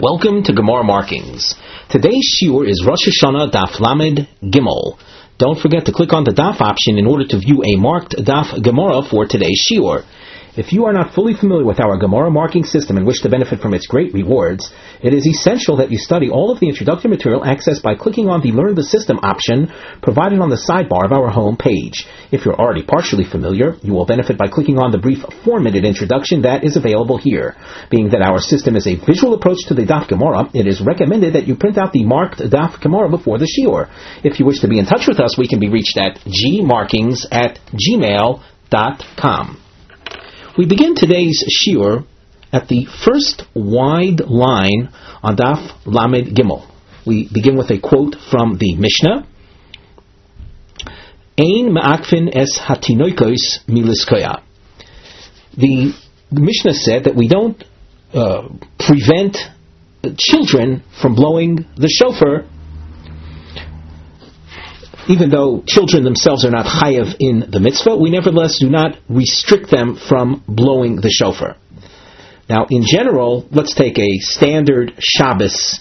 Welcome to Gemara Markings. Today's shiur is Rosh Hashanah Daf Lamed Gimel. Don't forget to click on the Daf option in order to view a marked Daf Gemara for today's shiur. If you are not fully familiar with our Gemara marking system and wish to benefit from its great rewards, it is essential that you study all of the introductory material accessed by clicking on the Learn the System option provided on the sidebar of our home page. If you're already partially familiar, you will benefit by clicking on the brief 4-minute introduction that is available here. Being that our system is a visual approach to the Daf Gemara, it is recommended that you print out the marked Daf Gemara before the shiur. If you wish to be in touch with us, we can be reached at gmarkings@gmail.com. We begin today's shiur at the first wide line on Daf Lamed Gimel. We begin with a quote from the Mishnah. Ein ma'akfin es hatinoikos miliskoya. The Mishnah said that we don't prevent children from blowing the shofar, even though children themselves are not chayav in the mitzvah. We nevertheless do not restrict them from blowing the shofar. Now, in general, let's take a standard Shabbos.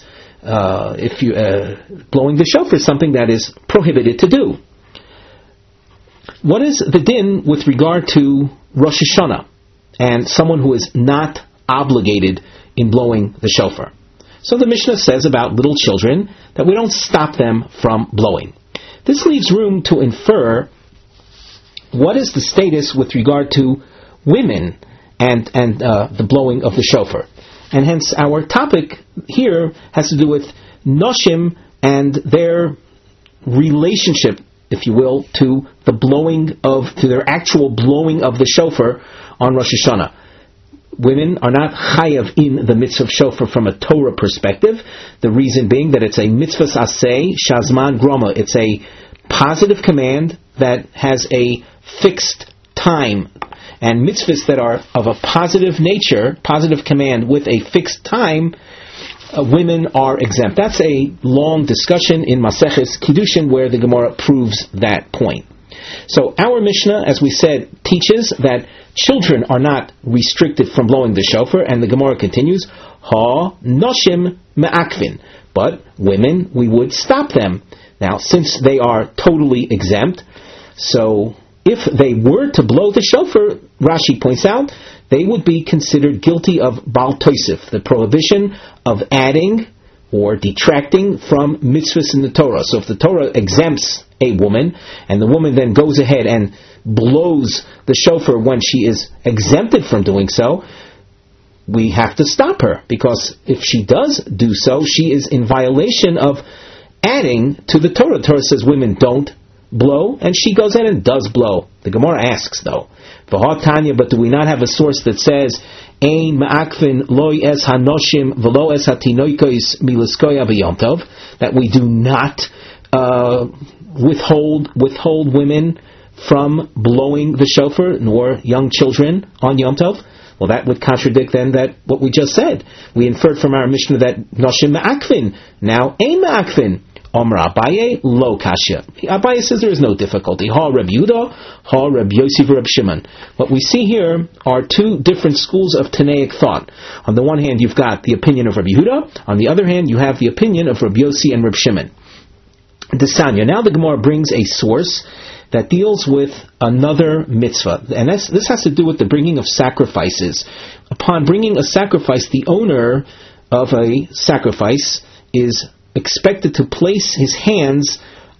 Blowing the shofar is something that is prohibited to do. What is the din with regard to Rosh Hashanah and someone who is not obligated in blowing the shofar? So the Mishnah says about little children that we don't stop them from blowing. This leaves room to infer what is the status with regard to women and the blowing of the shofar. And hence our topic here has to do with noshim and their relationship, if you will, to their actual blowing of the shofar on Rosh Hashanah. Women are not chayav in the mitzvah of shofar from a Torah perspective. The reason being that it's a mitzvah aseh shazman groma. It's a positive command that has a fixed time. And mitzvahs that are of a positive nature, positive command with a fixed time, women are exempt. That's a long discussion in Maseches Kiddushin where the Gemara proves that point. So our Mishnah, as we said, teaches that children are not restricted from blowing the shofar, and the Gemara continues, Ha noshim me'akvin. But women, we would stop them. Now, since they are totally exempt, so if they were to blow the shofar, Rashi points out, they would be considered guilty of Baal Tosef, the prohibition of adding or detracting from mitzvahs in the Torah. So if the Torah exempts a woman, and the woman then goes ahead and blows the shofar when she is exempted from doing so, we have to stop her, because if she does do so, she is in violation of adding to the Torah. The Torah says women don't blow, and she goes ahead and does blow. The Gemara asks, though, Tanya, but do we not have a source that says, Ein ma'akvin loy es hanoshim v'lo es hatinoikos miliskoya b'yom tov, that we do not withhold women from blowing the shofar, nor young children on Yom Tov? Well, that would contradict then that what we just said. We inferred from our Mishnah that noshim ma'akvin. Now, ein ma'akvin. Omra Abaye lo kasha. Abaye says there is no difficulty. Ha Reb Yehuda, ha Reb Yossi v'Reb Shimon. What we see here are two different schools of Tanaic thought. On the one hand, you've got the opinion of Reb Yehuda. On the other hand, you have the opinion of Reb Yossi and Reb Shimon. Desanya. Now the Gemara brings a source that deals with another mitzvah, and this has to do with the bringing of sacrifices. Upon bringing a sacrifice, the owner of a sacrifice is expected to place his hands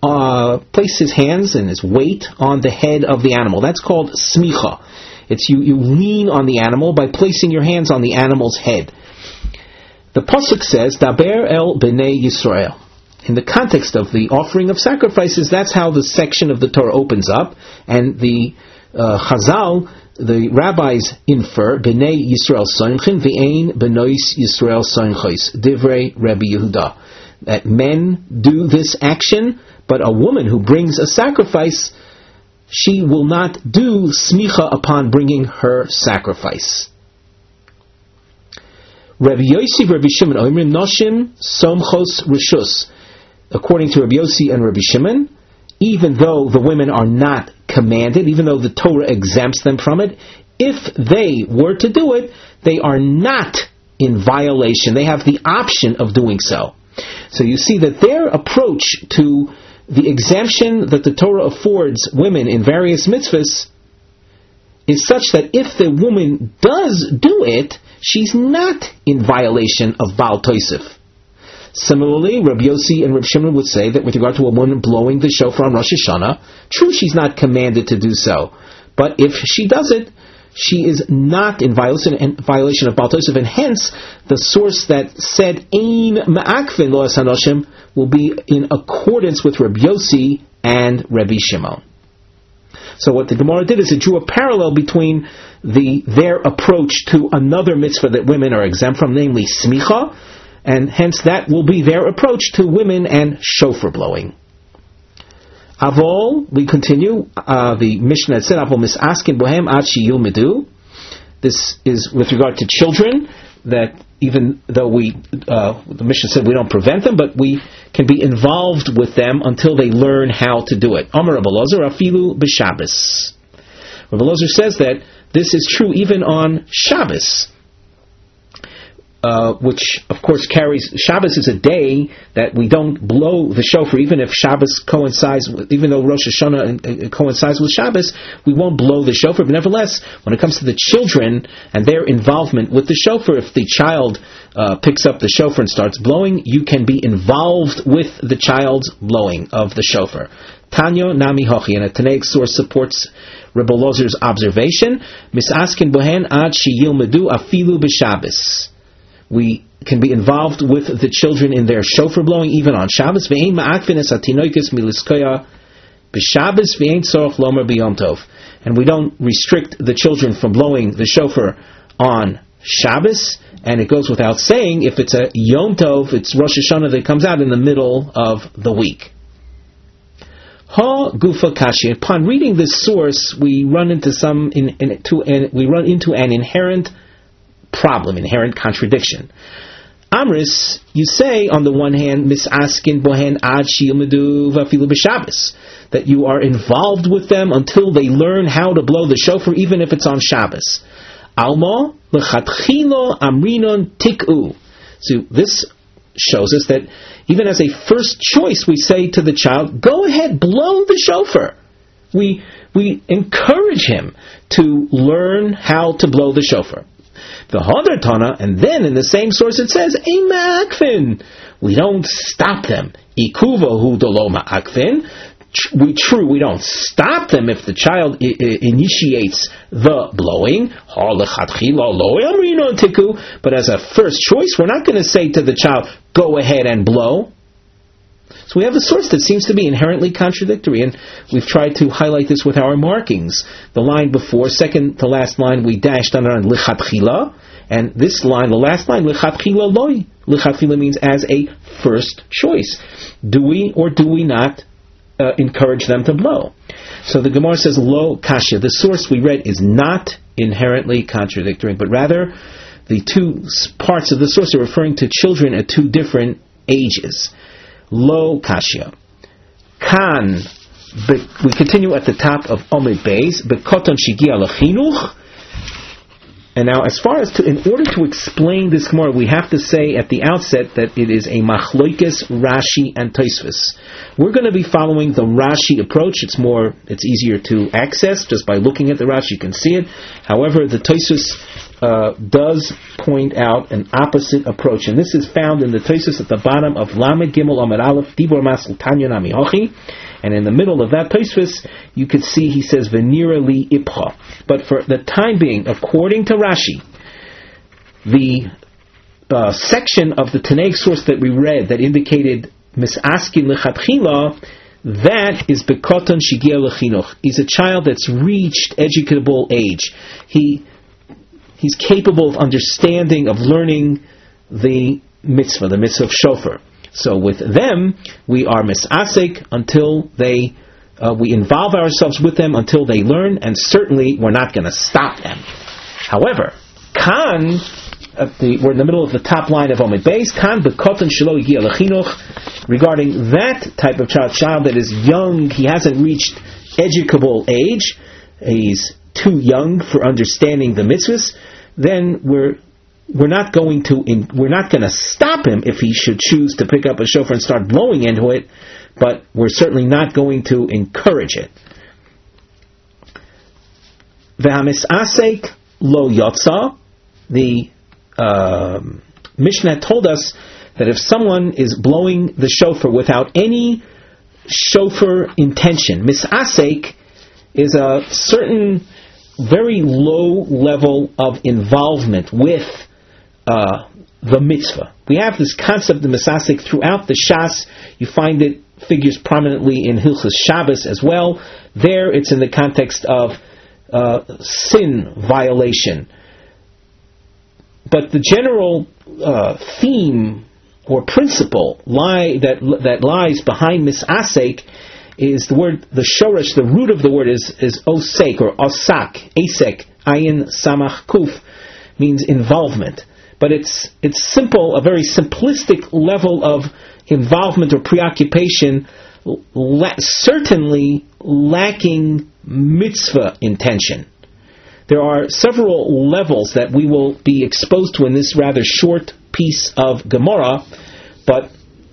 and his weight on the head of the animal. That's called smicha. It's you lean on the animal by placing your hands on the animal's head. The pasuk says, "Daber el bnei Yisrael." In the context of the offering of sacrifices, that's how the section of the Torah opens up, and the Chazal, the rabbis infer, B'nei Yisrael soinchin v'ein b'nois Yisrael soinchos, divrei Rabbi Yehuda, that men do this action, but a woman who brings a sacrifice, she will not do smicha upon bringing her sacrifice. Rabbi Yossi Rabbi Shimon oimrim noshim somchos rishus. According to Rabbi Yossi and Rabbi Shimon, even though the women are not commanded, even though the Torah exempts them from it, if they were to do it, they are not in violation. They have the option of doing so. So you see that their approach to the exemption that the Torah affords women in various mitzvahs is such that if the woman does do it, she's not in violation of Baal Tosef. Similarly, Rabbi Yossi and Rabbi Shimon would say that with regard to a woman blowing the shofar on Rosh Hashanah, true, she's not commanded to do so. But if she does it, she is not in violation of Baal Tosef, and hence the source that said Ein Ma'akvin Loas Hanoshim will be in accordance with Rabbi Yossi and Rabbi Shimon. So what the Gemara did is it drew a parallel between their approach to another mitzvah that women are exempt from, namely smicha, and hence that will be their approach to women and shofar blowing. Avol, we continue, the Mishnah said, Avol misaskin bohem ad sheyilmedu. This is with regard to children, that even though the Mishnah said we don't prevent them, but we can be involved with them until they learn how to do it. Amar Rabbi Elazar, afilu b'Shabbos. Rabbi Elazar says that this is true even on Shabbos. Which of course carries, Shabbos is a day that we don't blow the shofar, even if Shabbos coincides, even though Rosh Hashanah coincides with Shabbos, we won't blow the shofar. But nevertheless, when it comes to the children and their involvement with the shofar, if the child picks up the shofar and starts blowing, you can be involved with the child's blowing of the shofar. Tanya Nami Hochi, and a Tanaic source supports Rebbe Lozer's observation. Misaskin bohen ad sheyilmedu afilu b'Shabbos. We can be involved with the children in their shofar blowing even on Shabbos. Ve'ein ma'akvin es atinoikes miliskoya b'Shabbos ve'ein tzorach lomer b'Yom Tov. And we don't restrict the children from blowing the shofar on Shabbos. And it goes without saying, if it's a Yom Tov, it's Rosh Hashanah that comes out in the middle of the week. Ha gufa kashi. Upon reading this source, we run into an inherent problem, inherent contradiction. Amris, you say on the one hand, misaskin bohen ad sheyilmedu v'afilu b'Shabbos, that you are involved with them until they learn how to blow the shofar, even if it's on Shabbos. Alma lechatchilo amrinon tik'u. So this shows us that even as a first choice, we say to the child, go ahead, blow the shofar. We encourage him to learn how to blow the shofar. The Hadar Tana, and then in the same source it says, Ein ma'akvin. We don't stop them. Ikuva hu dolo ma'akvin. We don't stop them if the child initiates the blowing. But as a first choice, we're not going to say to the child, go ahead and blow. So we have a source that seems to be inherently contradictory, and we've tried to highlight this with our markings. The line before, second to last line, we dashed on lichatchila, and this line, the last line, lichatchila loi. Lichatchila means as a first choice. Do we or do we not encourage them to blow? So the Gemara says, lo kasha. The source we read is not inherently contradictory, but rather the two parts of the source are referring to children at two different ages. Lo kasha. Kan. We continue at the top of Omid Beis. Bekoton shigia lechinuch. And now, as far as in order to explain this Gemara, we have to say at the outset that it is a machloikes Rashi and Tosfos. We're going to be following the Rashi approach. It's easier to access just by looking at the Rashi. You can see it. However, the Tosfos does point out an opposite approach, and this is found in the Tosfos at the bottom of Lamed Gimel Amud Aleph Dibur Masel Tanya Nami Hochi. And in the middle of that Tosfos, you could see he says Venira li ipcha. But for the time being, according to Rashi, the section of the Tanaic source that we read that indicated misaskin lechatchila, that is bekoton shigia lechinuch. He's a child that's reached educable age. He's capable of understanding, of learning the mitzvah of shofar. So with them, we are misasik until we involve ourselves with them until they learn, and certainly we're not going to stop them. However, kan, we're in the middle of the top line of Omid Beis, kan bekoton shelo higia lechinuch, regarding that type of child that is young, he hasn't reached educable age, he's too young for understanding the mitzvahs, then we're we're not going to stop him if he should choose to pick up a shofar and start blowing into it, but we're certainly not going to encourage it. V'hamisasek lo yotza. The Mishnah told us that if someone is blowing the shofar without any shofar intention, misasek is a certain very low level of involvement with the mitzvah. We have this concept of misasek throughout the Shas. You find it figures prominently in Hilchos Shabbos as well. There it's in the context of sin violation. But the general theme or principle that lies behind misasek is the word, the shoresh, the root of the word is osek or osak, asek, ayin samach kuf, means involvement. But it's simple, a very simplistic level of involvement or preoccupation, certainly lacking mitzvah intention. There are several levels that we will be exposed to in this rather short piece of Gemara, but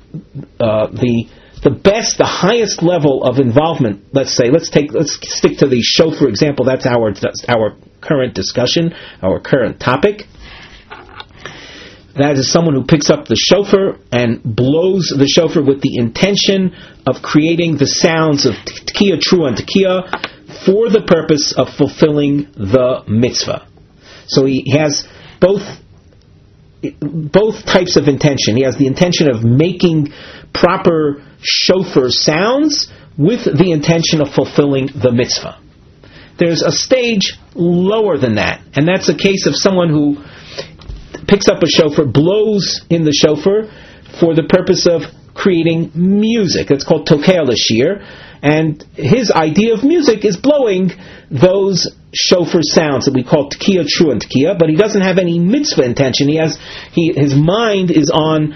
the highest level of involvement, let's stick to the shofar example. That's our current discussion, our current topic. That is someone who picks up the shofar and blows the shofar with the intention of creating the sounds of tekiah, trua, and tekiah for the purpose of fulfilling the mitzvah. So he has both types of intention. He has the intention of making proper shofar sounds with the intention of fulfilling the mitzvah. There's a stage lower than that, and that's a case of someone who picks up a shofar, blows in the shofar for the purpose of creating music. It's called tokei l'shir, and his idea of music is blowing those shofar sounds that we call tekiah, trua, and tekiah, but he doesn't have any mitzvah intention. His mind is on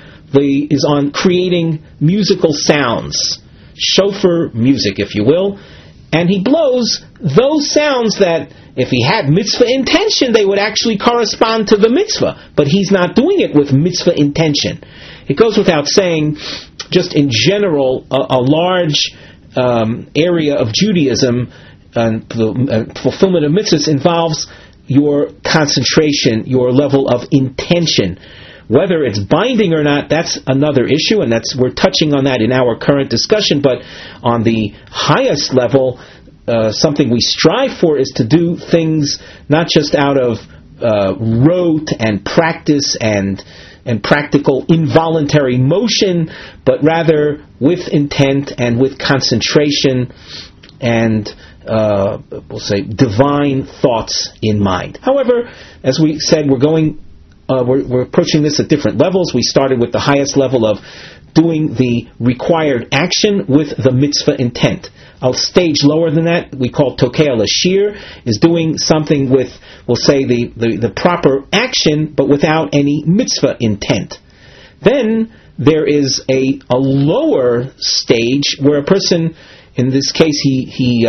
creating musical sounds, shofar music, if you will, and he blows those sounds that, if he had mitzvah intention, they would actually correspond to the mitzvah, but he's not doing it with mitzvah intention. It goes without saying, just in general, a large area of Judaism and the fulfillment of mitzvahs involves your concentration, your level of intention. Whether it's binding or not, that's another issue, and we're touching on that in our current discussion. But on the highest level, something we strive for is to do things not just out of rote and practice and practical involuntary motion, but rather with intent and with concentration and we'll say divine thoughts in mind. However, as we said, we're approaching this at different levels. We started with the highest level of doing the required action with the mitzvah intent. A stage lower than that, we call tokei l'shir, is doing something with, we'll say, the proper action, but without any mitzvah intent. Then there is a lower stage where a person, in this case, he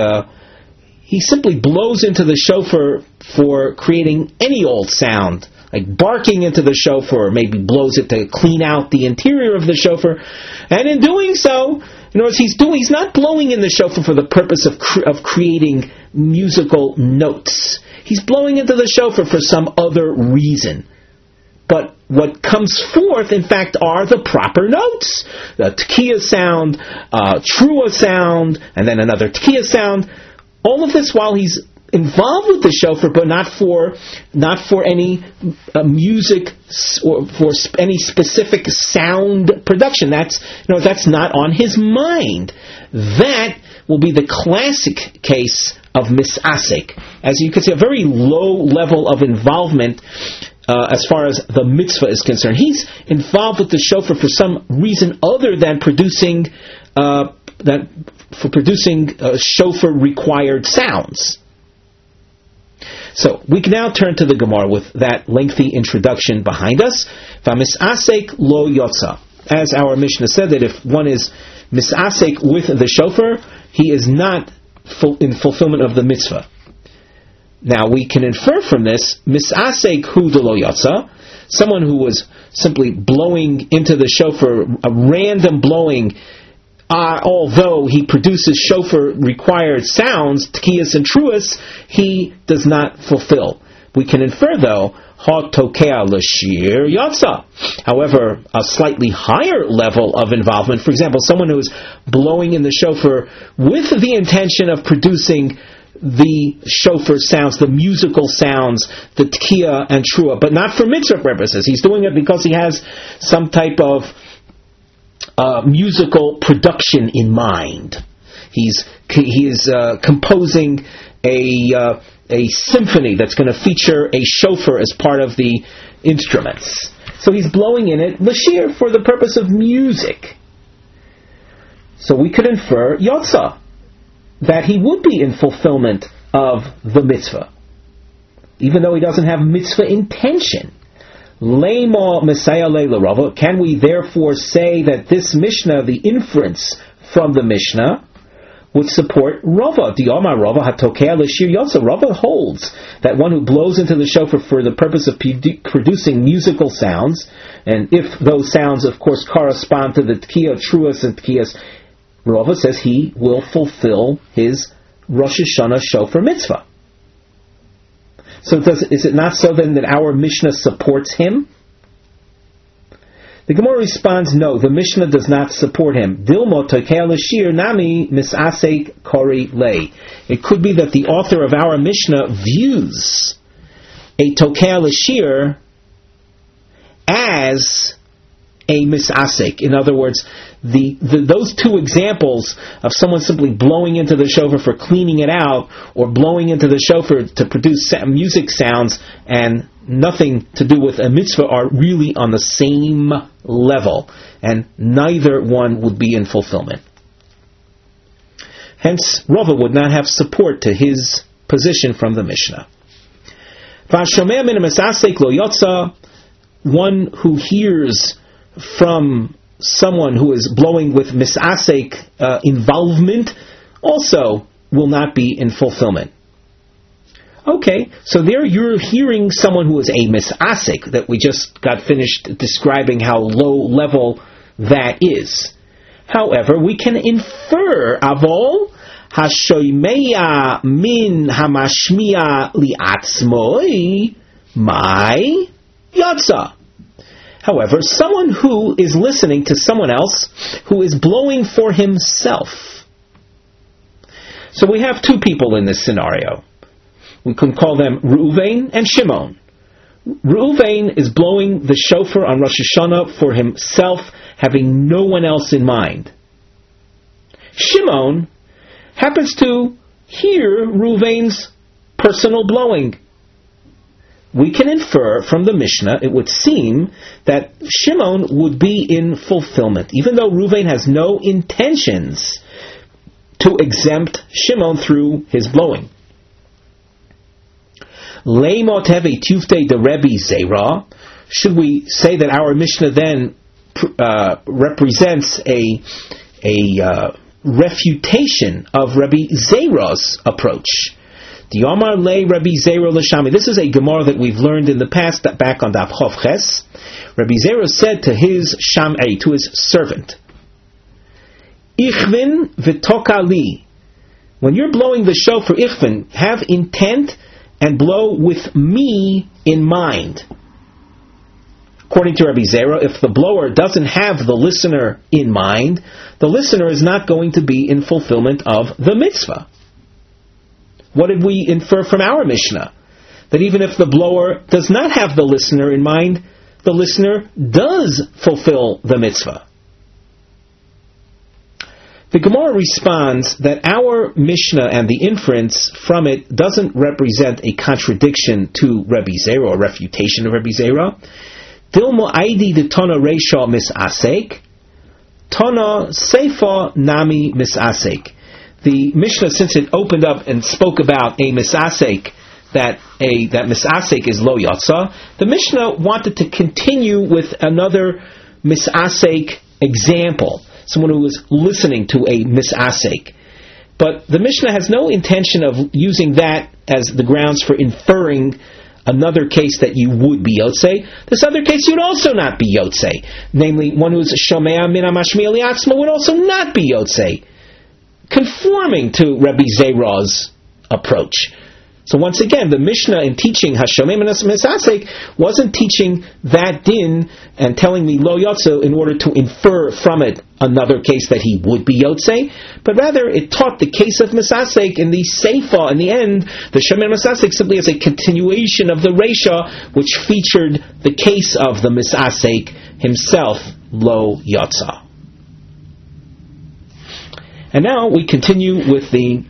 simply blows into the shofar for creating any old sound, like barking into the shofar, or maybe blows it to clean out the interior of the shofar, and in doing so, in other words, he's not blowing in the shofar for the purpose of creating musical notes. He's blowing into the shofar for some other reason. But what comes forth, in fact, are the proper notes. The tekiah sound, trua sound, and then another tekiah sound. All of this while he's involved with the shofar, but not for any music or for any specific sound production. That's not on his mind. That will be the classic case of misasek. As you can see, a very low level of involvement as far as the mitzvah is concerned. He's involved with the shofar for some reason other than producing shofar required sounds. So we can now turn to the Gemara with that lengthy introduction behind us. V'misasek lo yotza. As our Mishnah said, that if one is misasek with the shofar, he is not in fulfillment of the mitzvah. Now we can infer from this, misasek hu de lo yatsa, someone who was simply blowing into the shofar, a random blowing, although he produces shofar required sounds, tkiyas and truas, he does not fulfill. We can infer though, ha tokea l'shir yatsa. However, a slightly higher level of involvement, for example, someone who is blowing in the shofar with the intention of producing the shofar sounds, the musical sounds, the tkiya and trua, but not for mitzvah purposes. He's doing it because he has some type of musical production in mind. He is composing a symphony that's going to feature a shofar as part of the instruments. So he's blowing in it l'shir for the purpose of music. So we could infer yotza, that he would be in fulfillment of the mitzvah, even though he doesn't have mitzvah intention. Lema Messiah Leila Rava. Can we therefore say that this Mishnah, the inference from the Mishnah, would support Rava? Dioma Rava hatokea l'shir yotza. Rava holds that one who blows into the shofar for the purpose of producing musical sounds, and if those sounds, of course, correspond to the tkiya, truas, and tkiyas, Rava says he will fulfill his Rosh Hashanah shofar mitzvah. So is it not so then that our Mishnah supports him? The Gemara responds, no, the Mishnah does not support him. Dilmo tokea l'shir nami misasek kori lei. It could be that the author of our Mishnah views a tokea l'shir as a misasek. In other words, those two examples of someone simply blowing into the shofar for cleaning it out, or blowing into the shofar to produce music sounds, and nothing to do with a mitzvah, are really on the same level, and neither one would be in fulfillment. Hence, Rava would not have support to his position from the Mishnah. One who hears from someone who is blowing with misasek involvement also will not be in fulfillment. Okay, so there you're hearing someone who is a misasek, that we just got finished describing how low level that is. However, we can infer avol hashoimeya min hamashmiya liatzmoi mai yatsa. However, someone who is listening to someone else who is blowing for himself. So we have two people in this scenario. We can call them Reuven and Shimon. Reuven is blowing the shofar on Rosh Hashanah for himself, having no one else in mind. Shimon happens to hear Reuven's personal blowing. We can infer from the Mishnah, it would seem, that Shimon would be in fulfillment, even though Reuven has no intentions to exempt Shimon through his blowing. Leimot have a tufte de Rebbe Zera. Should we say that our Mishnah then represents a refutation of Rebbe Zera's approach? The Omar Le Rabbi Zera Lashami. This is a Gemara that we've learned in the past, back on Daf Chof Ches. Rabbi Zera said to his Sham'ei, to his servant, Ichvin v'toka li. When you're blowing the shofar, Ichvin, have intent and blow with me in mind. According to Rabbi Zera, if the blower doesn't have the listener in mind, the listener is not going to be in fulfillment of the mitzvah. What did we infer from our Mishnah? That even if the blower does not have the listener in mind, the listener does fulfill the mitzvah. The Gemara responds that our Mishnah and the inference from it doesn't represent a contradiction to Rebbe Zera or refutation of Rebbe Zera. Dilmo aidi de tona reisha misasek, tona seifa nami misasek. The Mishnah, since it opened up and spoke about a misasek, that misasek is lo yatsa, the Mishnah wanted to continue with another misasek example. Someone who was listening to a misasek. But the Mishnah has no intention of using that as the grounds for inferring another case that you would be Yotzei. This other case you'd also not be Yotzei. Namely, one who's Shomea Min HaMashmi'a Li'atzmo would also not be Yotzei, conforming to Rabbi Zera's approach. So once again, the Mishnah in teaching Hashomei Misasek wasn't teaching that din and telling me Lo Yotze in order to infer from it another case that he would be Yotzei, but rather it taught the case of Misasek in the Seifa, in the end, the Shomei Misasek simply as a continuation of the Reisha, which featured the case of the Misasek himself, Lo Yotze. And now we continue with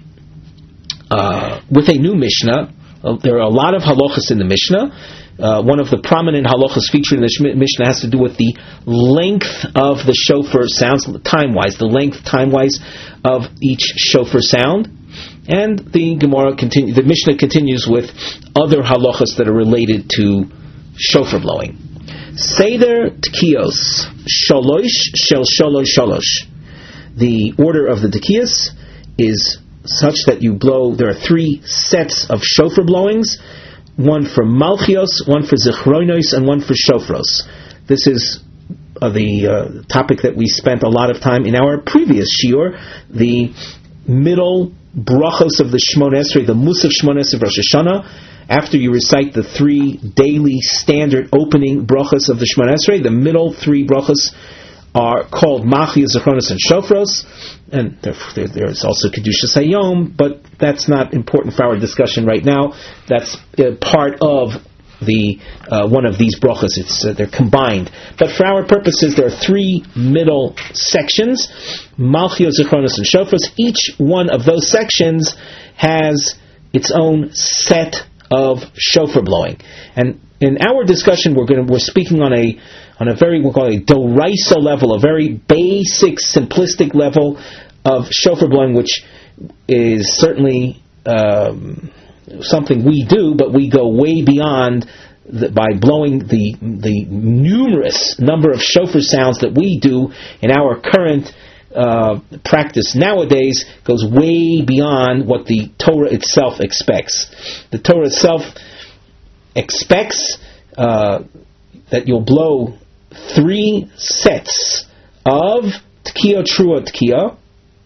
a new Mishnah. There are a lot of halachas in the Mishnah. One of the prominent halachas featured in the Mishnah has to do with the length of the shofar sounds, time-wise, the length time-wise of each shofar sound. And the Mishnah continues with other halachas that are related to shofar blowing. Seder Tkiyos Shalosh Shel Shalosh Shalosh. The order of the Tkiyos is such that you blow, there are 3 sets of shofar blowings, one for Malchios, one for Zichronos, and one for Shofros. This is the topic that we spent a lot of time in our previous shiur, the middle brachos of the Shmona Esrei, the Musaf Shmona Esrei of Rosh Hashanah. After you recite the 3 daily standard opening brachos of the Shmona Esrei, the middle 3 brachos are called Malchios, Zichronos, and Shofros. And there's also Kedushas Hayom, but that's not important for our discussion right now. That's part of the one of these brachos. They're combined. But for our purposes, there are 3 middle sections: Malchios, Zichronos, and Shofros. Each one of those sections has its own set of shofar blowing. And in our discussion, we're speaking on a very, we'll call it a doraisa level, a very basic, simplistic level of shofar blowing, which is certainly something we do, but we go way beyond by blowing the numerous number of shofar sounds that we do in our current practice nowadays, goes way beyond what the Torah itself expects. The Torah itself expects that you'll blow 3 sets of Tkiya Trua Tkiya,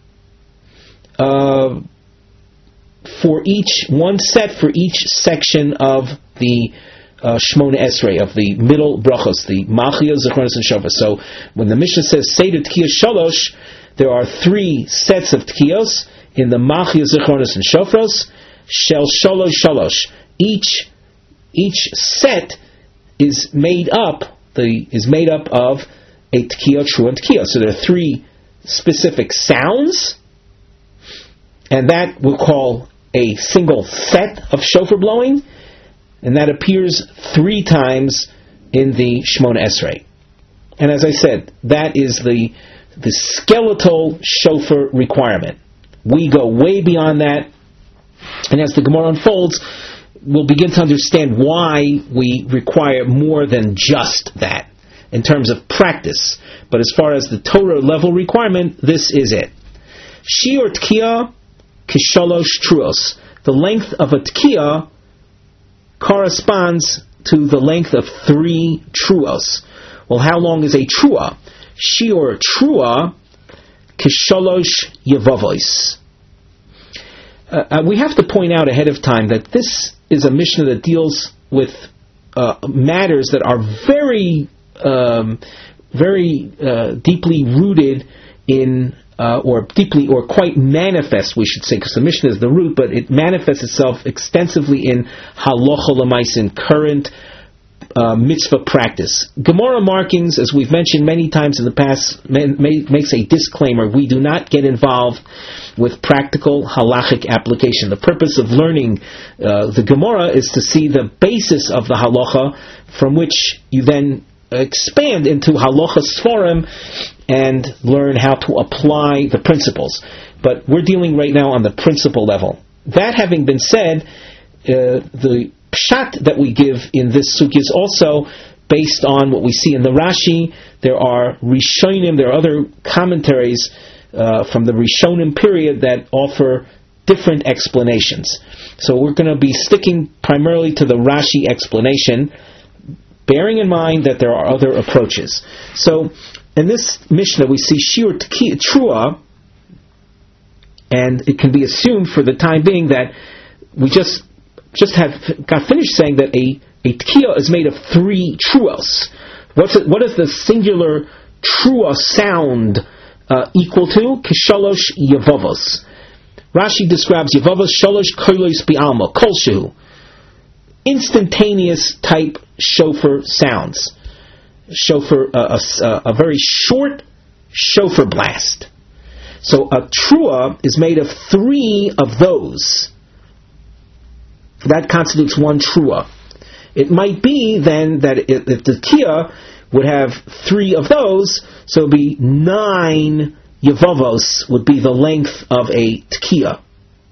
for each, one set for each section of the Shmona Esrei, of the middle brachos, the Malchios, Zichronos, and Shofar. So when the Mishnah says Seder Tkiya Shalosh, there are 3 sets of Tkiyos in the Malchios, Zichronos, and Shofros, Shel Shalosh Shalosh. Each set is made up of a Tkiya, Trua, and Tkiya. So there are 3 specific sounds, and that we'll call a single set of shofar blowing, and that appears 3 times in the Shmona Esrei. And as I said, that is the skeletal shofar requirement. We go way beyond that, and as the Gemara unfolds, we'll begin to understand why we require more than just that in terms of practice. But as far as the Torah level requirement, this is it. Shiur Tkiya Kishalosh Truos. The length of a Tkiya corresponds to the length of 3 Truos. Well, how long is a Trua? Shiur Trua Kishalosh Yevavos. We have to point out ahead of time that this is a Mishnah that deals with matters that are very deeply rooted in, or quite manifest, we should say, because the Mishnah is the root, but it manifests itself extensively in halacha l'maisa, in current mitzvah practice. Gemara markings, as we've mentioned many times in the past, makes a disclaimer: we do not get involved with practical halachic application. The purpose of learning the Gemara is to see the basis of the halacha, from which you then expand into halacha sforim and learn how to apply the principles. But we're dealing right now on the principle level. That having been said, the pshat that we give in this sugya is also based on what we see in the Rashi. There are Rishonim, there are other commentaries from the Rishonim period that offer different explanations. So we're going to be sticking primarily to the Rashi explanation, bearing in mind that there are other approaches. So in this Mishnah we see Shiur Trua, and it can be assumed for the time being that we just got finished saying that a Tkiya is made of 3 Truos. What is the singular Trua sound equal to? Kishalosh Yavavos. Rashi describes Yavavos Shalosh Kolos Bi'alma, Kolshehu. Instantaneous type shofar sounds. Shofar, a very short shofar blast. So a Trua is made of 3 of those. That constitutes 1 Trua. It might be then that if the Tkiya would have 3 of those, so it would be 9 Yavavos would be the length of a Tkiya.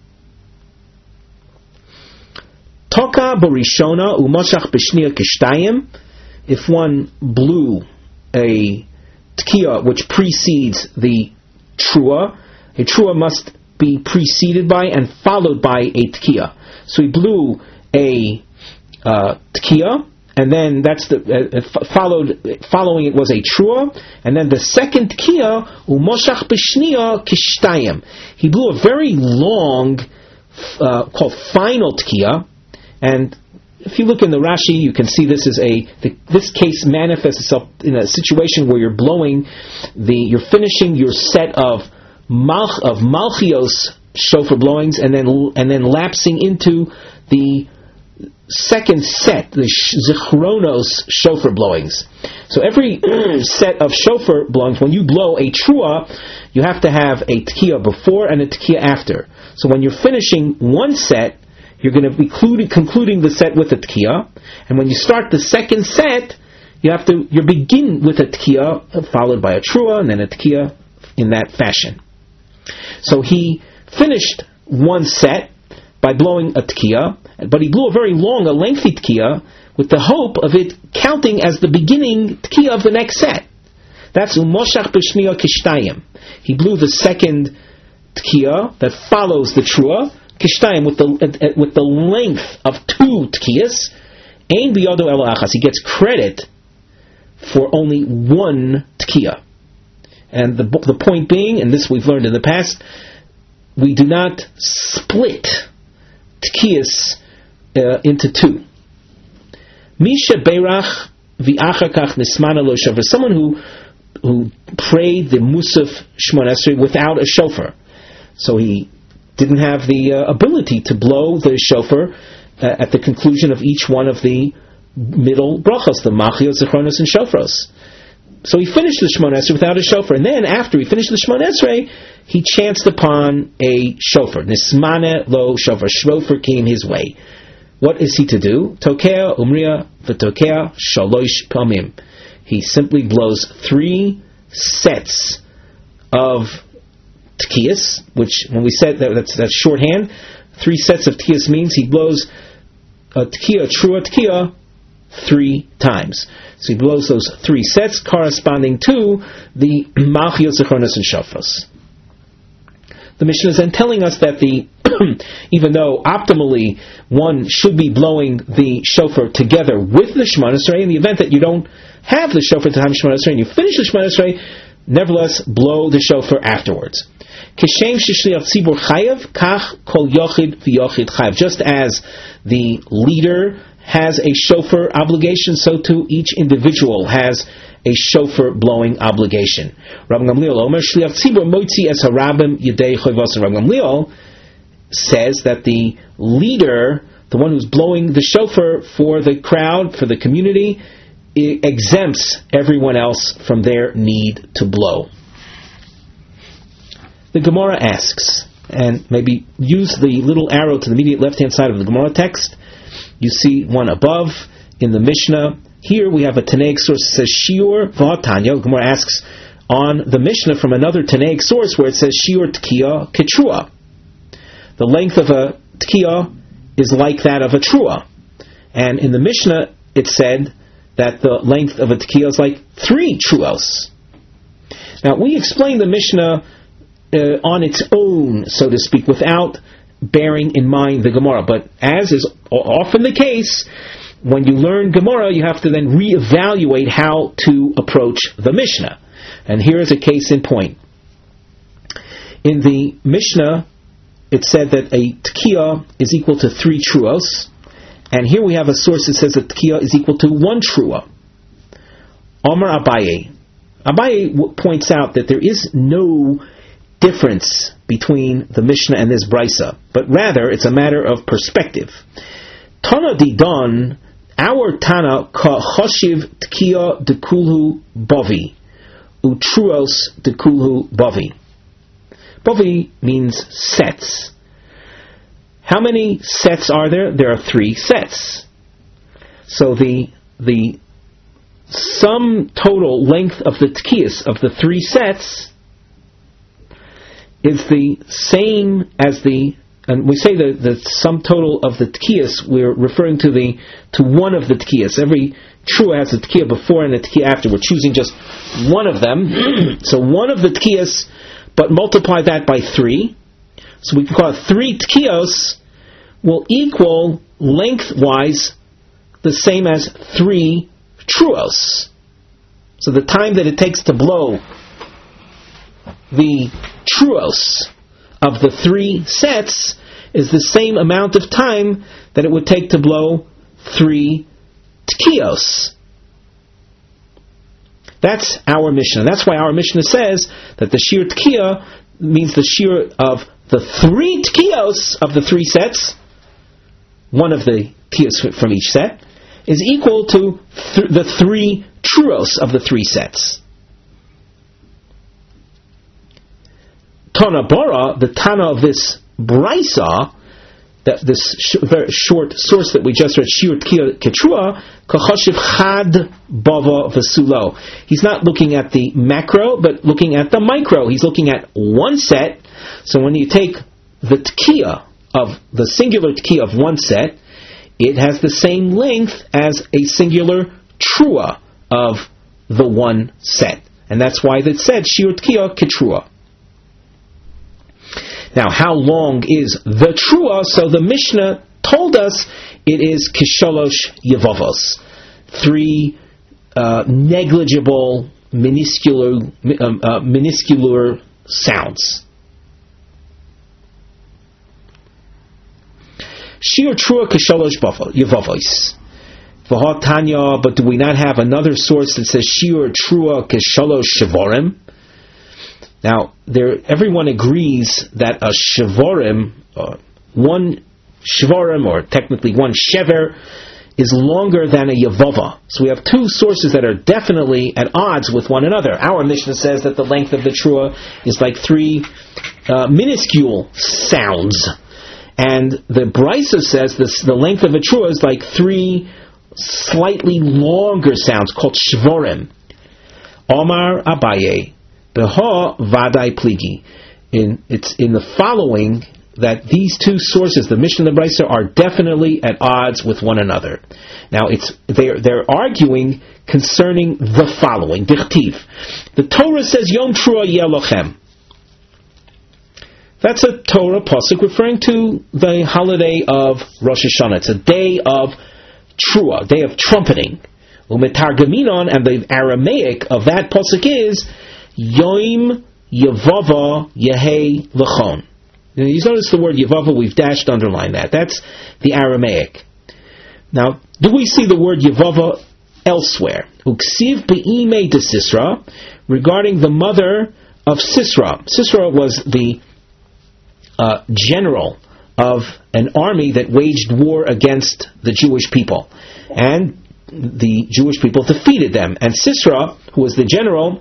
Toka Barishona Umashach B'Shniya Kishtayim. If one blew a Tkiya which precedes the Trua, a Trua must be preceded by and followed by a Tkiya. So he blew a Tkiya, and then that's following it was a Trua, and then the second Tkiya, Umoshach B'Shniya Kishtayim. He blew a very long, called final Tkiya, and if you look in the Rashi, you can see this case manifests itself in a situation where you're finishing your set of Malchios shofar blowings, and then lapsing into the second set, the Zichronos shofar blowings. So every set of shofar blowings, when you blow a Trua, you have to have a Tkiya before and a Tkiya after. So when you're finishing one set, you're going to be concluding the set with a Tkiya, and when you start the second set, you begin with a Tkiya, followed by a Trua, and then a Tkiya in that fashion. So he finished one set by blowing a Tkiya, but he blew a very long, a lengthy Tkiya, with the hope of it counting as the beginning Tkiya of the next set. That's Umoshach B'Shniya Kishtayim. He blew the second Tkiya that follows the Trua, Kishtayim, with the length of 2 Tkiyas. Ein B'Yodo Elo Achas. He gets credit for only 1 Tkiya. And the point being, and this we've learned in the past, we do not split Tkiyas into 2. Misha Beirach v'achakach nismana lo shofar. Someone who prayed the Musaf Shemona Esrei without a shofar. So he didn't have the ability to blow the shofar at the conclusion of each one of the middle brachos, the Machios, Zichronos, and Shofros. So he finished the Shemona Esrei without a shofar, and then after he finished the Shemona Esrei, he chanced upon a shofar. Nismane lo shofar. Shofar came his way. What is he to do? Tokea umriya v'tokea shalosh pamim. He simply blows 3 sets of Tkiyas, which when we said that's shorthand. 3 sets of Tkiyas means he blows a Tkiya, Trua Tkiya, 3 times. So he blows those 3 sets corresponding to the Malchios, Zichronos, and Shofros. The Mishnah is then telling us that even though optimally one should be blowing the shofar together with the Shemona Esrei, in the event that you don't have the shofar at the time of Shemona Esrei and you finish the Shemona Esrei, nevertheless blow the shofar afterwards. Kishem sheshliach tzibur chayav, kach kol yochid v'yochid chayav. Just as the leader has a shofar obligation, so too each individual has a shofar blowing obligation. Rabbi Gamliel Omer shliach tzibur moitzi es harabim yedei choivos. Rabbi Gamliel says that the leader, the one who's blowing the shofar for the crowd, for the community, exempts everyone else from their need to blow. The Gemara asks, and maybe use the little arrow to the immediate left-hand side of the Gemara text. You see one above in the Mishnah. Here we have a Tanaic source that says Shiur V'Tanya. The Gemara asks on the Mishnah from another Tanaic source where it says Shiur Tkiya Ketrua. The length of a Tkiya is like that of a Trua. And in the Mishnah it said that the length of a Tkiya is like 3 Truos. Now we explained the Mishnah on its own, so to speak, without bearing in mind the Gemara. But as is often the case, when you learn Gemara, you have to then reevaluate how to approach the Mishnah. And here is a case in point. In the Mishnah, it said that a Tekiah is equal to 3 truos, and here we have a source that says that Tekiah is equal to 1 trua. Omar Abaye. Abaye points out that there is no difference between the Mishnah and this Brisa, but rather it's a matter of perspective. Tana Didon, our Tana ka choshiv Tekiah dekulhu bavi, utruos dekulhu bavi. Bavi means sets. How many sets are there? There are 3 sets. So the sum total length of the Tekiyas of the 3 sets is the same as and we say the sum total of the Tekiyas, we're referring to one of the Tekiyas. Every Trua has a Tekiyah before and a Tekiyah after. We're choosing just one of them. So one of the Tekiyas, but multiply that by 3. So we can call it 3 Tekiyos will equal lengthwise the same as 3 Truos. So the time that it takes to blow the Truos of the 3 sets is the same amount of time that it would take to blow 3 Tekiyos. That's our Mishnah. That's why our Mishnah says that the Shir Tekiyah means the Shir of the 3 Tekiyos of the 3 sets, one of the Tekiyos from each set, is equal to the 3 Truos of the 3 sets. Tana Bara, the Tana of this Brisa, this very short source that we just read, Shir Tekiah Ketrua, Kachashiv Chad Bava Vasulo. He's not looking at the macro, but looking at the micro. He's looking at one set. So when you take the Tekiah of the singular Tekiah of one set, it has the same length as a singular Trua of the one set. And that's why it said Shir Tekiah Ketrua. Now, how long is the Trua? So the Mishnah told us it is Kisholosh Yevavos. 3 negligible, minuscular sounds. Shir Trua Kisholosh Yevavos. V'ha but do we not have another source that says Shir Trua Kisholosh Shivorim? Now, everyone agrees that a Shivorim, one Shivorim, or technically one Shever, is longer than a Yavava. So we have 2 sources that are definitely at odds with one another. Our Mishnah says that the length of the Trua is like 3 minuscule sounds. And the Brisa says the length of a Trua is like 3 slightly longer sounds called Shvorim. Omar Abaye. Beha Vadai Pligi. It's in the following that these 2 sources, the Mishnah and the Brisa, are definitely at odds with one another. Now they're arguing concerning the following. Dichtiv. The Torah says Yom Trua Yelochem. That's a Torah pasuk referring to the holiday of Rosh Hashanah. It's a day of Trua, day of trumpeting. Umetargaminon, and the Aramaic of that pasuk is Yom Yevava Yehei Lechon. You notice the word Yevava, we've dashed, underline that. That's the Aramaic. Now, do we see the word Yevava elsewhere? Uksiv be'imei de Sisra, regarding the mother of Sisra. Sisra was the general of an army that waged war against the Jewish people. And the Jewish people defeated them. And Sisra, who was the general,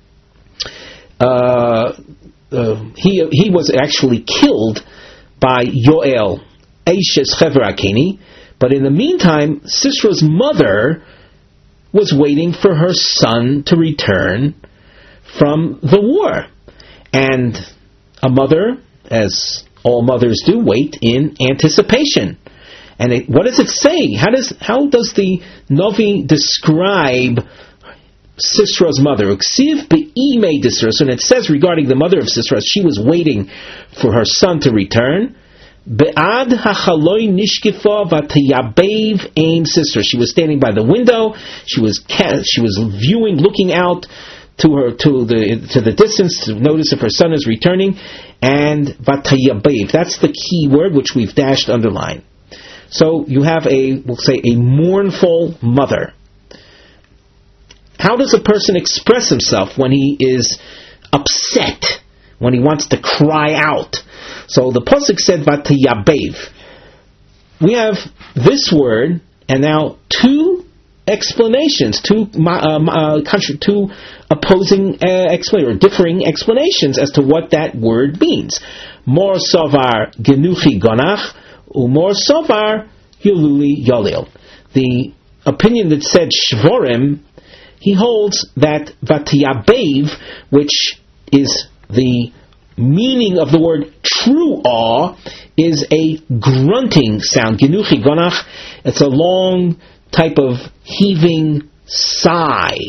he was actually killed by Yoel, Eishes Chever Akeni, but in the meantime, Sisra's mother was waiting for her son to return from the war. And a mother, as all mothers do, wait in anticipation. And what does it say? How does the Novi describe Sisra's mother. Uksiv be'imei de Sisra. So it says regarding the mother of Sisra, she was waiting for her son to return. Be'ad hachaloi nishkifa v'tayabev aim Sisra. She was standing by the window. She was viewing, looking out to the distance to notice if her son is returning. And v'tayabev. That's the key word which we've dashed underline. So you have we'll say a mournful mother. How does a person express himself when he is upset, when he wants to cry out? So the pasuk said v'tayabev. We have this word and now two explanations, two opposing or differing explanations as to what that word means. Mor savar genuchi gonach, umor savar yululi yolil. The opinion that said shvorim, he holds that v'tayabev, which is the meaning of the word true awe, is a grunting sound. Genuchi gonach, it's a long type of heaving sigh.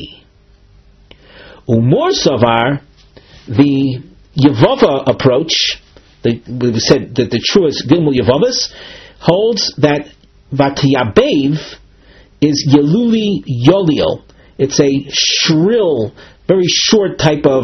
Umor savar, the Yevava approach, we said that the truest Gimel Yevavas holds that v'tayabev is yeluli yolil. It's a shrill, very short type of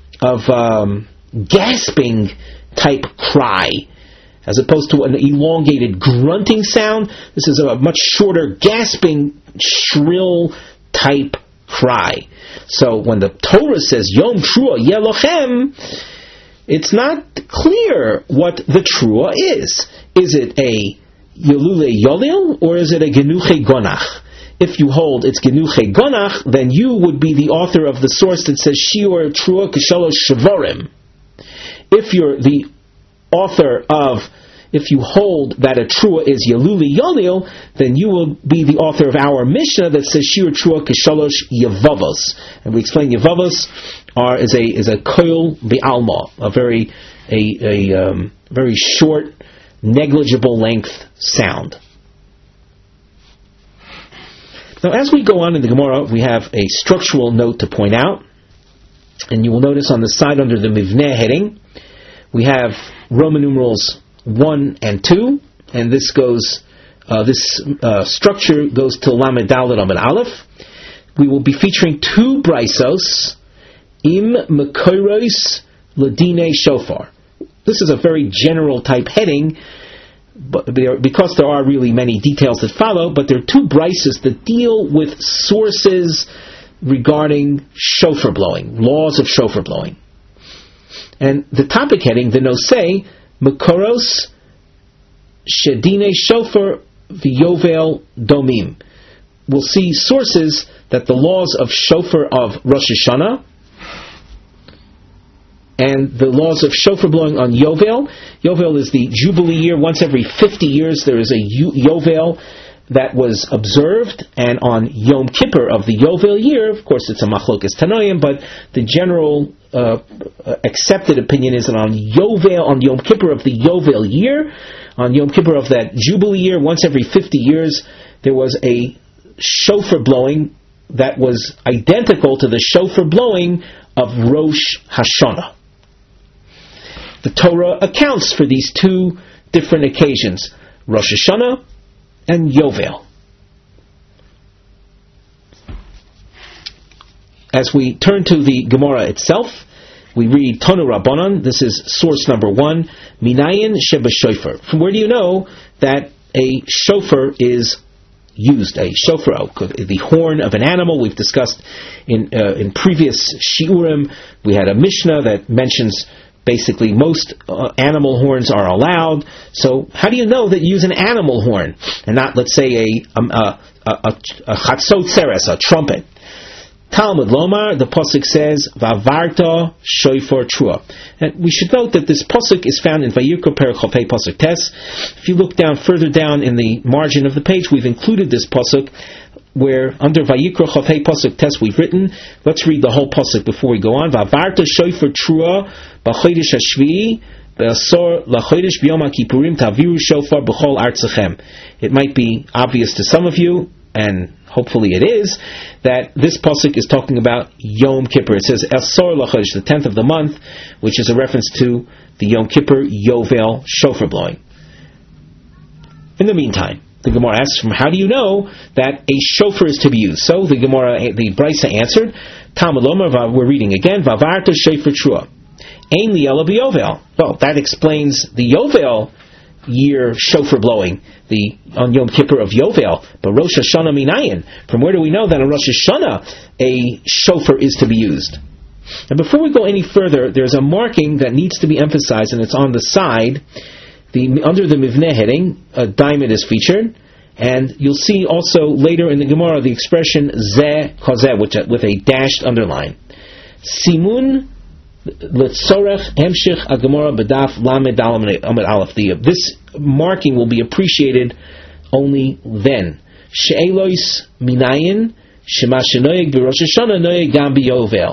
gasping type cry, as opposed to an elongated grunting sound. This is a much shorter, gasping, shrill type cry. So when the Torah says Yom Trua Yelochem, it's not clear what the Trua is. Is it a Yelule Yolil or is it a Genuche Gonach? If you hold it's Genuche Gonach, then you would be the author of the source that says Shiur Trua Kishalosh Shavorim. If you're the author of, if you hold that a Trua is Yeluli Yolil, then you will be the author of our Mishnah that says Shiur Trua Kishalosh Yevavos. And we explain Yevavos is a koil be'alma, a very short, negligible length sound. Now, as we go on in the Gemara, we have a structural note to point out, and you will notice on the side under the Mivneh heading, we have Roman numerals 1 and 2, and this structure goes to Lamed Dalet Amud Aleph. We will be featuring two brisos, Im Mekoros Ladine Shofar. This is a very general type heading, but because there are really many details that follow, but there are two brises that deal with sources regarding shofar blowing, laws of shofar blowing. And the topic heading, the Nosei, Mekoros Shedine Shofar V'Yovel Domim. We'll see sources that the laws of shofar of Rosh Hashanah and the laws of shofar blowing on Yovel. Yovel is the Jubilee year. Once every 50 years there is a Yovel that was observed, and on Yom Kippur of the Yovel year, of course it's a Machlokes Tanoim, but the general accepted opinion is that on Yom Kippur of the Yovel year, on Yom Kippur of that Jubilee year, once every 50 years, there was a shofar blowing that was identical to the shofar blowing of Rosh Hashanah. The Torah accounts for these two different occasions, Rosh Hashanah and Yovel. As we turn to the Gemara itself, we read Tanu Rabbanan. This is source number 1, Minayin Sheba Shofar. From where do you know that a shofar is used? A shofar, the horn of an animal. We've discussed in previous shiurim. We had a Mishnah that mentions basically most animal horns are allowed. So how do you know that you use an animal horn and not, let's say, a chatzot seres, a trumpet? Talmud Lomar, the pasuk says, "Vavarta shofar trua." And we should note that this pasuk is found in Vayikra Perek Chafei pasuk Tes. If you look further down in the margin of the page, we've included this pasuk where under Vayikra Chafei pasuk Tes we've written. Let's read the whole pasuk before we go on. Vavarta shofar trua b'chodesh hashvi'i b'asor lachodesh b'yom ha'kippurim taviru shofar b'chol artzachem. It might be obvious to some of you, and hopefully it is, that this pasuk is talking about Yom Kippur. It says Esor Lachodesh, the 10th of the month, which is a reference to the Yom Kippur Yovel shofar blowing. In the meantime, the Gemara asks, from how do you know that a shofar is to be used? So the Brisa answered, Talmud Lomar, we're reading again, Vavarta shofar trua. Ein li ela b'yovel. Well, that explains the Yovel year shofar blowing, on Yom Kippur of Yovel. But Rosh Hashanah minayin. From where do we know that on Rosh Hashanah a shofar is to be used? And before we go any further, there's a marking that needs to be emphasized, and it's on the side. Under the Mivneh heading, a diamond is featured, and you'll see also later in the Gemara the expression Zeh Kozeh, with a dashed underline. Simun L'tzorech Hemshich HaGemara B'daf Lamed Amud Aleph. This marking will be appreciated only then. She'elois minayin shema shenoyeg b'Rosh Hashanah noyeg gam b'Yovel.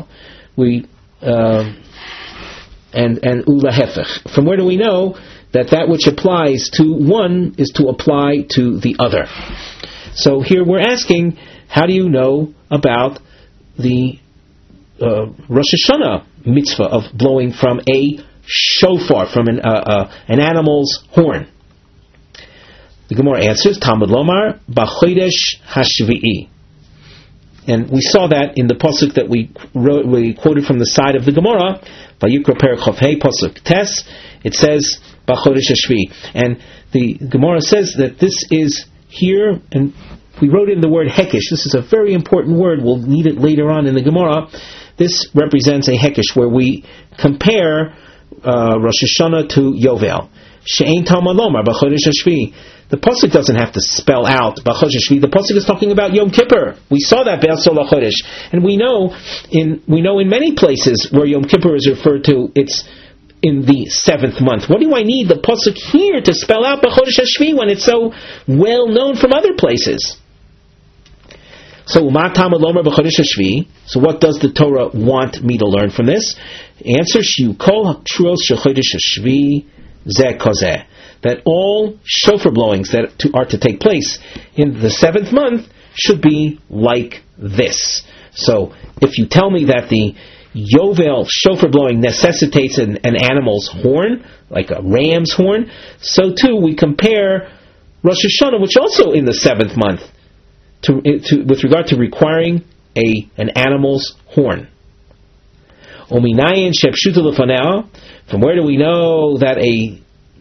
And ula hefech. From where do we know that which applies to one is to apply to the other? So here we're asking, how do you know about the Rosh Hashanah mitzvah of blowing from a shofar, from an animal's horn? The Gemara answers, Talmud Lomar, B'chodesh Hashvi'i. And we saw that in the pasuk that we quoted from the side of the Gemara, Vayikra Perek Chof Hei pasuk Tes. It says B'chodesh Hashvi'i, and the Gemara says that this is here, and we wrote in the word Hekesh. This is a very important word. We'll need it later on in the Gemara. This represents a Hekesh where we compare Rosh Hashanah to Yovel. She'ein Talmud Lomar B'chodesh Hashvi'i. The pasuk doesn't have to spell out B'chodesh Hashvi'i. The pasuk is talking about Yom Kippur. We saw that Be'asor LaChodesh, and we know in many places where Yom Kippur is referred to, it's in the 7th month. What do I need the pasuk here to spell out B'chodesh Hashvi'i when it's so well known from other places? So what does the Torah want me to learn from this? Answer, that all shofar blowings that are to take place in the 7th month should be like this. So if you tell me that the Yovel shofar blowing necessitates an animal's horn, like a ram's horn, so too we compare Rosh Hashanah, which also in the 7th month, with regard to requiring an animal's horn. From where do we know that a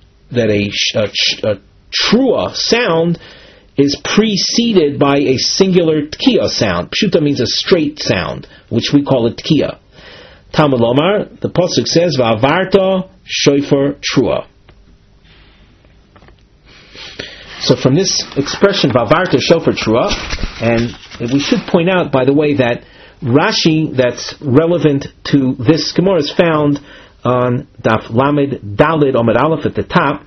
trua sound is preceded by a singular tkiya sound? Pshuta means a straight sound, which we call a tkiya. Talmud Lomar, the pasuk says, "Va'avarta shofar trua." So from this expression, Vavarta shofar trua, and we should point out, by the way, that Rashi that's relevant to this Gemara is found on Daf Lamed Dalid Amud Aleph at the top.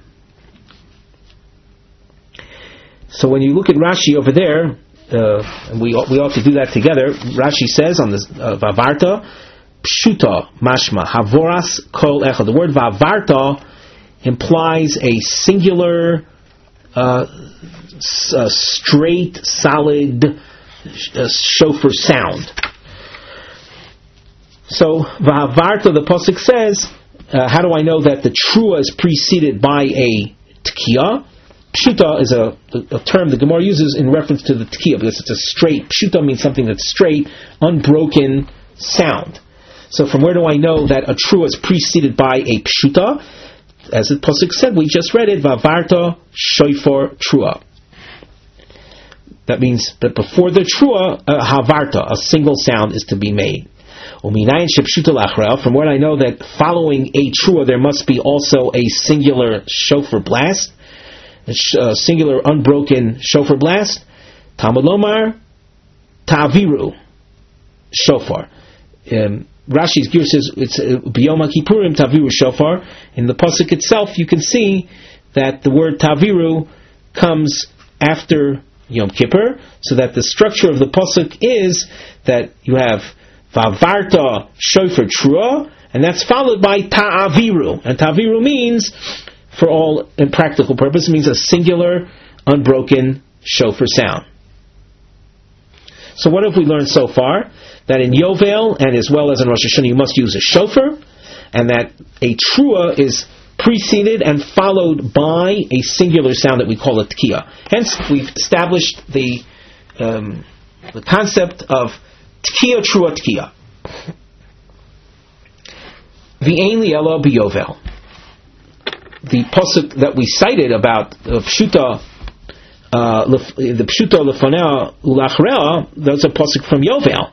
So when you look at Rashi over there, and we ought to do that together, Rashi says on the Vavarta, Pshuta Mashma, Havoras Kol Echad. The word Vavarta implies a singular, straight, solid shofar sound. So, V'havarta, the pasuk says, how do I know that the trua is preceded by a tkiya? Pshuta is a term the Gemara uses in reference to the tkiya, because it's a straight, pshuta means something that's straight, unbroken sound. So from where do I know that a trua is preceded by a pshuta? As the pasuk said, we just read it, Vavarta shofar trua. That means that before the trua, havarta, a single sound is to be made. From where I know that following a trua, there must be also a singular shofar blast, a singular unbroken shofar blast. Talmud Lomar, ta'aviru shofar. Rashi's gear says it's B'yom HaKippurim Taviru Shofar. In the pasuk itself, you can see that the word Taviru comes after Yom Kippur, so that the structure of the pasuk is that you have Vavarta Shofar Trua, and that's followed by Ta'aviru. And Ta'aviru means, for all in practical purpose, means a singular, unbroken shofar sound. So what have we learned so far? That in Yovel, and as well as in Rosh Hashanah, you must use a shofar, and that a trua is preceded and followed by a singular sound that we call a tkiya. Hence, we've established the concept of tkiya, trua, tkiya. V'ein li'ela b'yovel. The pasuk that we cited about Pshuta, the Pshuta lefonea ulachrea, that's a pasuk from Yovel.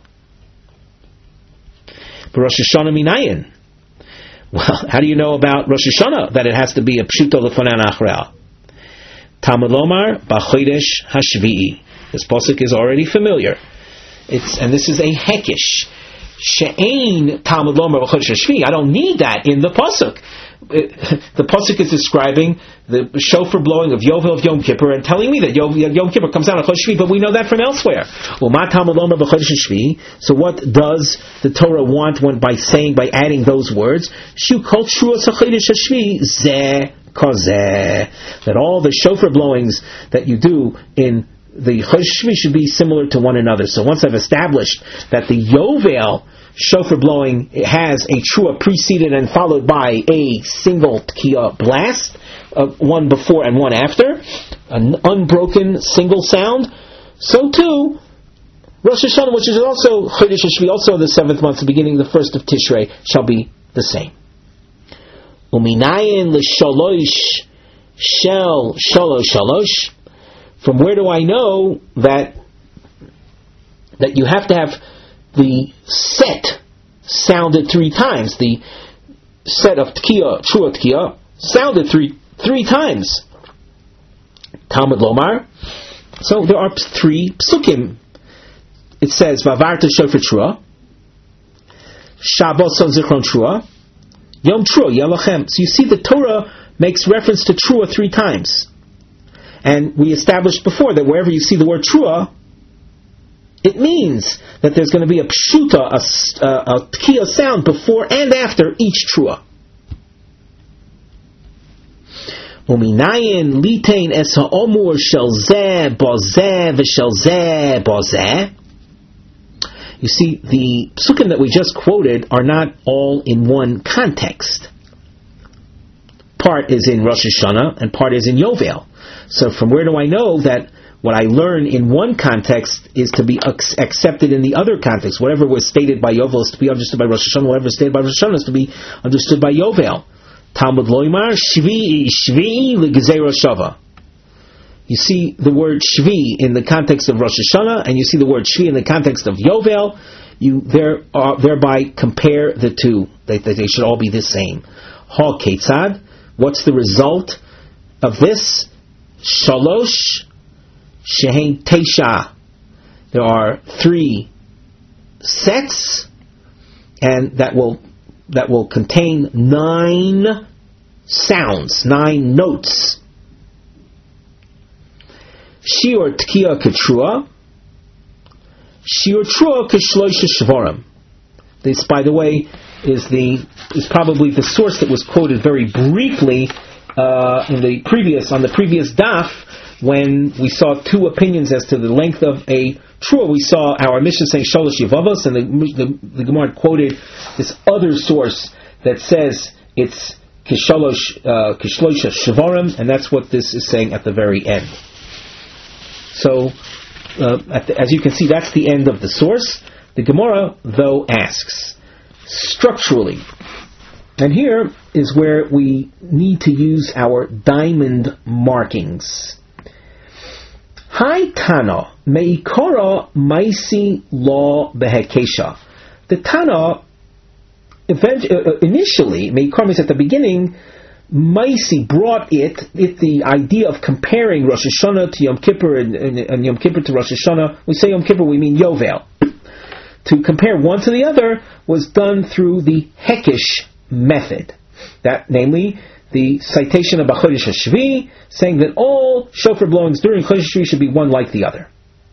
But Rosh Hashanah minayin. Well, how do you know about Rosh Hashanah that it has to be a Pshuta lefonea ulachrea? Talmud lomar b'chodesh hashvi'i. This pasuk is already familiar. And this is a hekish. She'ein Talmud lomar b'chodesh hashvi'i. I don't need that in the pasuk. The pasuk is describing the shofar blowing of Yovel of Yom Kippur and telling me that Yom Kippur comes out on Chodesh Shvi, but we know that from elsewhere. So what does the Torah want by adding those words? That all the shofar blowings that you do in the Chodesh Shvi should be similar to one another. So once I've established that the Yovel shofar blowing has a trua preceded and followed by a single tkiya blast, one before and one after, an unbroken single sound, so too Rosh Hashanah, which is also Chodesh Hashvi, also the 7th month, the beginning of the 1st of Tishrei, shall be the same. Uminayin l'shalosh shel shalosh shalosh. From where do I know that you have to have the set sounded 3 times? The set of tkiya, trua tkiya, sounded three times. Talmud lomar. So there are 3 psukim. It says Vavarta shofar trua, Shabbos son zichron trua, Yom trua yelachem. So you see the Torah makes reference to trua 3 times. And we established before that wherever you see the word trua, it means that there's going to be a pshuta, a tkiya sound before and after each trua. Uminayin litain es ha'omur shel zeh bozeh v'shel zeh bozeh. You see, the psukim that we just quoted are not all in one context. Part is in Rosh Hashanah and part is in Yovel. So from where do I know that what I learn in one context is to be accepted in the other context? Whatever was stated by Yovel is to be understood by Rosh Hashanah. Whatever was stated by Rosh Hashanah is to be understood by Yovel. Talmud loymar shvi'i l'gzeira shava. You see the word shvi in the context of Rosh Hashanah, and you see the word shvi in the context of Yovel. You thereby compare the two. They should all be the same. Ha ketzad. What's the result of this? Shalosh shehein teisha. There are 3 sets, and that will contain 9 sounds, 9 notes. Shiur tkiya ketrua, shiur trua keshloisha shvarim. This, by the way, is probably the source that was quoted very briefly on the previous daf, when we saw 2 opinions as to the length of a trua. We saw our Mishnah saying shalosh yevavos, and the Gemara quoted this other source that says it's keshloisha shvarim, and that's what this is saying at the very end. So, as you can see, that's the end of the source. The Gemara, though, asks structurally, and here is where we need to use our diamond markings. Hai Tana meikora maisi law behekesha. The Tana initially, meikora means at the beginning, Maisi brought the idea of comparing Rosh Hashanah to Yom Kippur and Yom Kippur to Rosh Hashanah. We say Yom Kippur, we mean Yovel. To compare one to the other was done through the Hekish method. That, namely, the citation of Chodesh Hashvi, saying that all shofar blowings during Chodesh Hashvi should be one like the other.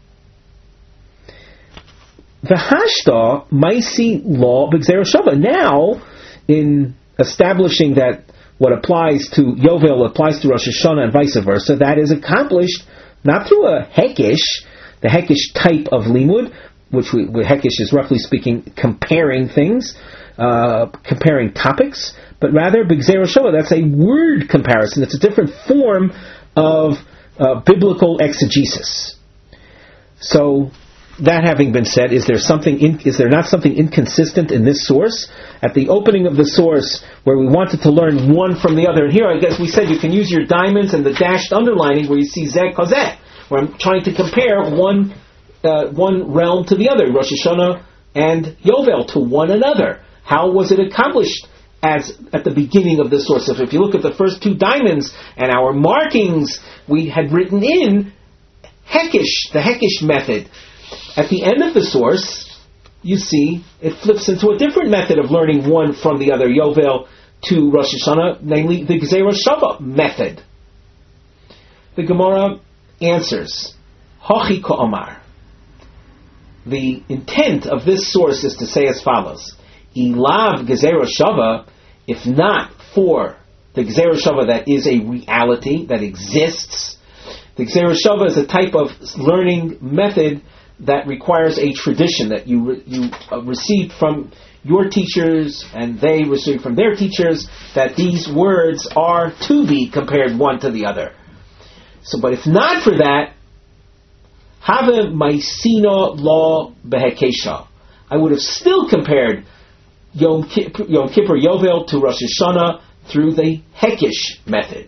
V'hashta Maisi law b'gzeira shava. Now, in establishing that what applies to Yovel applies to Rosh Hashanah and vice versa, that is accomplished not through a Hekish, the Hekish type of limud, which Hekish is roughly speaking comparing things, comparing topics, but rather B'Gzeira Shava, that's a word comparison. It's a different form of biblical exegesis. So, that having been said, is there not something inconsistent in this source? At the opening of the source, where we wanted to learn one from the other, and here I guess we said you can use your diamonds and the dashed underlining where you see Zeh Kazeh, where I'm trying to compare one realm to the other, Rosh Hashanah and Yovel to one another. How was it accomplished as at the beginning of the source? If you look at the first two diamonds and our markings, we had written in Hekish, the Hekish method. At the end of the source, you see, it flips into a different method of learning one from the other, Yovel to Rosh Hashanah, namely the Gzeira Shava method. The Gemara answers, Hachi Ka'omar. The intent of this source is to say as follows, Ilav Gzeira Shava, if not for the Gzeira Shava that is a reality, that exists. The Gzeira Shava is a type of learning method that requires a tradition that you received from your teachers and they received from their teachers, that these words are to be compared one to the other. So, but if not for that, Have Maisina Law Behekesha, I would have still compared Yom Kippur Yovel to Rosh Hashanah through the Hekish method.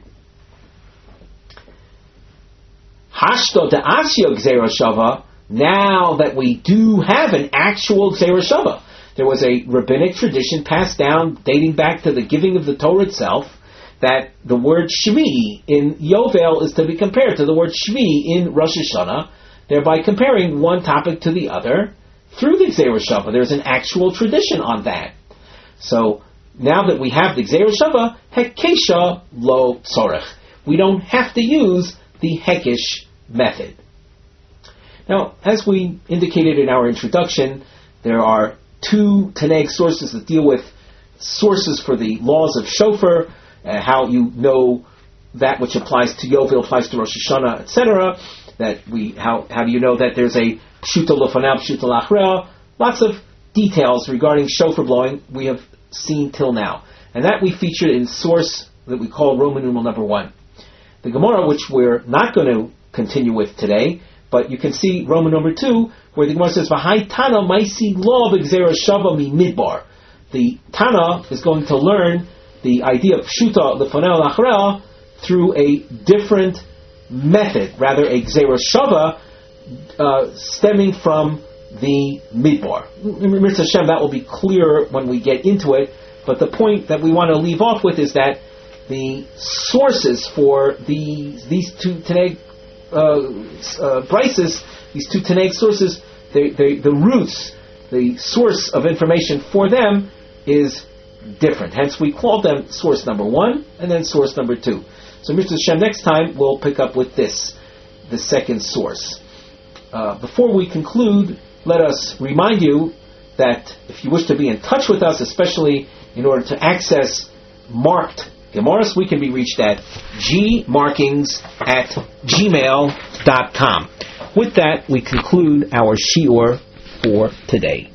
Hashto de Asya Gzeira Shava, now that we do have an actual Gzeira Shava. There was a rabbinic tradition passed down dating back to the giving of the Torah itself, that the word Shvi in Yovel is to be compared to the word Shvi in Rosh Hashanah, thereby comparing one topic to the other through the Gzeira Shava. There's an actual tradition on that. So, now that we have the Gzeira Shava, Hekesha lo tzorech. We don't have to use the Hekish method. Now, as we indicated in our introduction, there are two Tanaic sources that deal with sources for the laws of shofar, how you know that which applies to Yovel applies to Rosh Hashanah, etc. How do you know that there's a Pshuta Lefanav, Pshuta Lachrea? Lots of details regarding shofar blowing we have seen till now. And that we featured in source that we call Roman numeral number 1. The Gemara, which we're not going to continue with today, but you can see Roman number 2, where the Gemara says, V'hai Tana Maisi Law B'Gzeira Shava Mi Midbar. The Tana is going to learn the idea of Pshuta Lefanel Lachrea through a different method, rather a Gzeira Shava stemming from the Midbar. Mirza Hashem, that will be clearer when we get into it, but the point that we want to leave off with is that the sources for these two Tanaic Brises, these two Tanaic sources, the roots, the source of information for them is different. Hence we call them source number 1 and then source number 2. So Mr. Hashem, next time we'll pick up with this, the second source. Before we conclude, let us remind you that if you wish to be in touch with us, especially in order to access marked Gemaras, we can be reached at gmarkings@gmail.com. With that, we conclude our shiur for today.